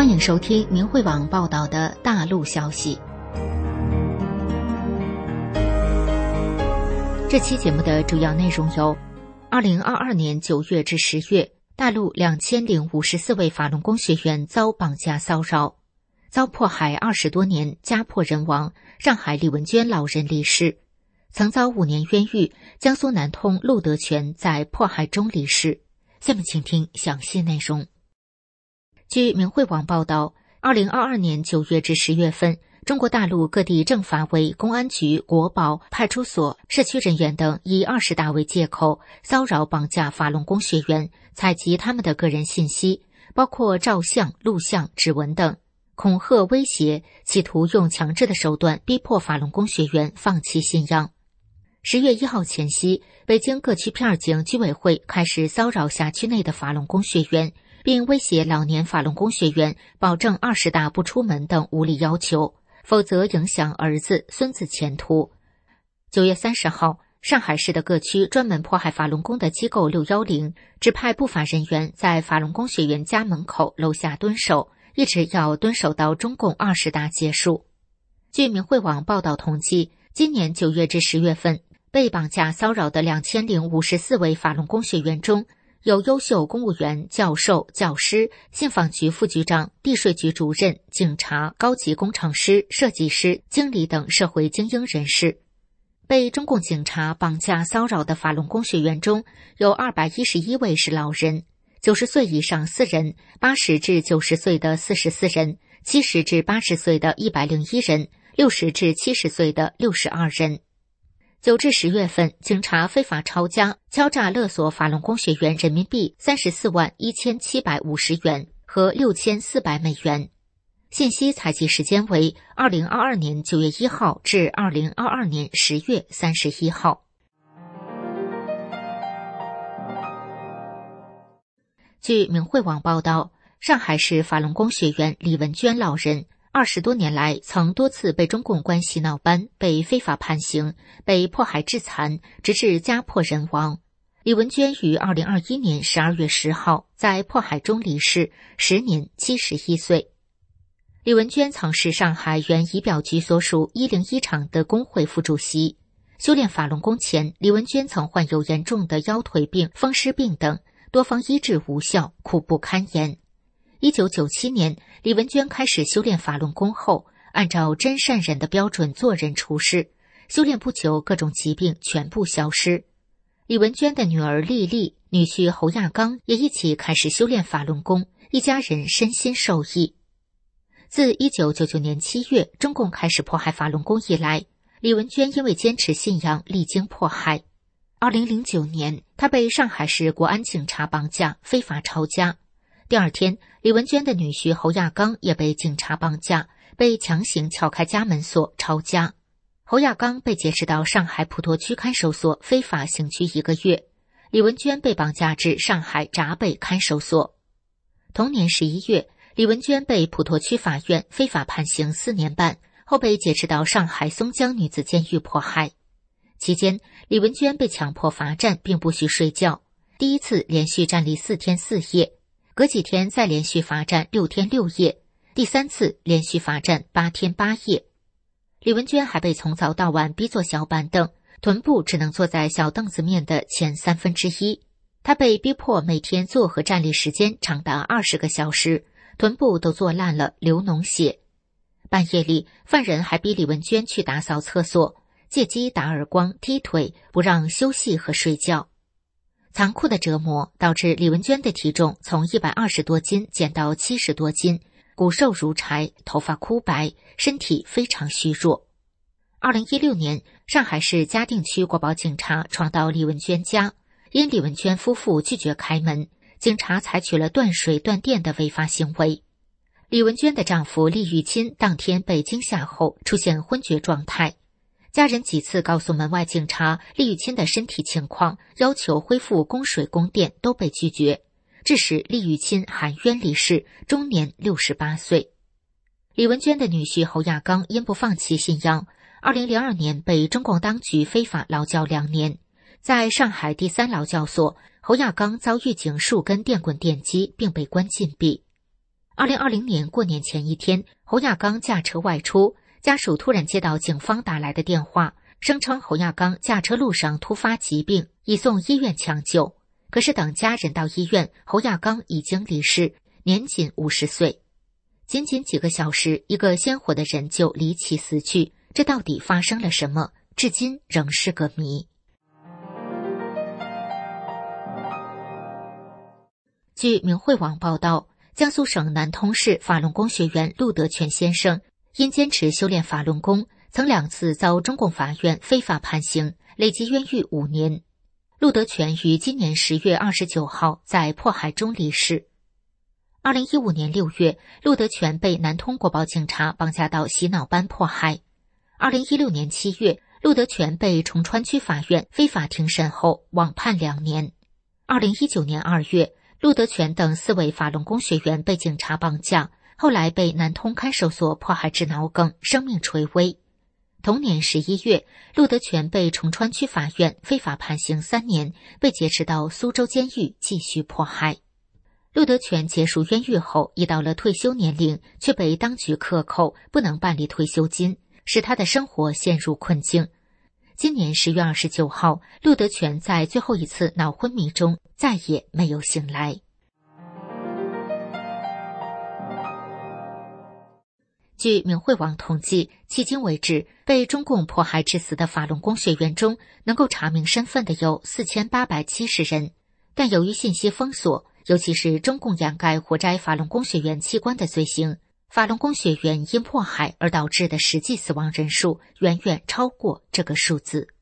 欢迎收听明慧网报道的大陆消息。这期节目的主要内容有：2022年9月至10月，大陆2054位法轮功学员遭绑架骚扰，遭迫害20多年，家破人亡。上海李文娟老人离世，曾遭5年冤狱，江苏南通陆德全在迫害中离世。下面请听详细内容。据明慧网报道，2022年9月至10月份，中国大陆各地政法委、公安局、国保、派出所、社区人员等以20大为借口，骚扰绑架法轮功学员，采集他们的个人信息，包括照相、录像、指纹等，恐吓威胁，企图用强制的手段逼迫法轮功学员放弃信仰。10月1号前夕，北京各区片警居委会开始骚扰辖区内的法轮功学员，并威胁老年法轮功学员保证20大不出门等无理要求，否则影响儿子、孙子前途。9月30号，上海市的各区专门迫害法轮功的机构610指派不法人员在法轮功学员家门口楼下蹲守，一直要蹲守到中共20大结束。据明慧网报道统计，今年9月至10月份，被绑架骚扰的2054位法轮功学员中，有优秀公务员、教授、教师、信访局副局长、地税局主任、警察、高级工程师、设计师、经理等社会精英人士。被中共警察绑架骚扰的法轮功学员中，有211位是老人，90岁以上4人，80至90岁的44人，70至80岁的101人，60至70岁的62人。9至10月份，警察非法抄家、敲诈勒索法轮功学员人民币34万1750元和6400美元。信息采集时间为2022年9月1号至2022年10月31号。据明慧网报道，上海市法轮功学员李文娟老人20多年来曾多次被中共关洗脑班，被非法判刑，被迫害致残，直至家破人亡。李文娟于2021年12月10号在迫害中离世，时年71岁。李文娟曾是上海原仪表局所属101厂的工会副主席。修炼法轮功前，李文娟曾患有严重的腰腿病、风湿病等，多方医治无效，苦不堪言。1997年，李文娟开始修炼法轮功后，按照真善忍的标准做人处事，修炼不久，各种疾病全部消失。李文娟的女儿丽丽、女婿侯亚刚也一起开始修炼法轮功，一家人身心受益。自1999年7月中共开始迫害法轮功以来，李文娟因为坚持信仰历经迫害。2009年，她被上海市国安警察绑架，非法抄家。第二天，李文娟的女婿侯亚刚也被警察绑架，被强行撬开家门锁抄家。侯亚刚被劫持到上海普陀区看守所非法刑拘1个月，李文娟被绑架至上海闸北看守所。同年11月，李文娟被普陀区法院非法判刑4年半，后被劫持到上海松江女子监狱迫害。期间，李文娟被强迫罚站并不许睡觉，第一次连续站立4天4夜，隔几天再连续罚站6天6夜，第3次连续罚站8天8夜。李文娟还被从早到晚逼坐小板凳，臀部只能坐在小凳子面的前1/3。她被逼迫每天坐和站立时间长达20个小时，臀部都坐烂了，流脓血。半夜里，犯人还逼李文娟去打扫厕所，借机打耳光、踢腿，不让休息和睡觉。残酷的折磨导致李文娟的体重从120多斤减到70多斤，骨瘦如柴，头发枯白，身体非常虚弱。2016年，上海市嘉定区国保警察闯到李文娟家，因李文娟夫妇拒绝开门，警察采取了断水断电的违法行为。李文娟的丈夫厉玉钦当天被惊吓后出现昏厥状态，家人几次告诉门外警察厉玉钦的身体情况，要求恢复供水供电，都被拒绝，致使厉玉钦含冤离世，终年68岁。李文娟的女婿侯亚刚因不放弃信仰，2002年被中共当局非法劳教2年，在上海第3劳教所，侯亚刚遭狱警数根电棍电击并被关禁闭。 2020年过年前一天，侯亚刚驾车外出，家属突然接到警方打来的电话，声称侯亚刚驾车路上突发疾病，已送医院抢救。可是等家人到医院，侯亚刚已经离世，年仅50岁。仅仅几个小时，一个鲜活的人就离奇死去，这到底发生了什么？至今仍是个谜。据明慧网报道，江苏省南通市法轮功学员陆德全先生因坚持修炼法轮功，曾2次遭中共法院非法判刑，累计冤狱5年。陆德全于今年10月29号在迫害中离世。2015年6月，陆德全被南通国保警察绑架到洗脑班迫害。2016年7月，陆德全被崇川区法院非法庭审后网判2年。2019年2月，陆德全等4位法轮功学员被警察绑架，后来被南通看守所迫害致脑梗，生命垂危。同年11月，陆德全被崇川区法院非法判刑3年，被劫持到苏州监狱继续迫害。陆德全结束冤狱后，已到了退休年龄，却被当局克扣，不能办理退休金，使他的生活陷入困境。今年10月29号，陆德全在最后一次脑昏迷中再也没有醒来。据明慧网统计，迄今为止，被中共迫害致死的法轮功学员中，能够查明身份的有4870人。但由于信息封锁，尤其是中共掩盖活摘法轮功学员器官的罪行，法轮功学员因迫害而导致的实际死亡人数远远超过这个数字。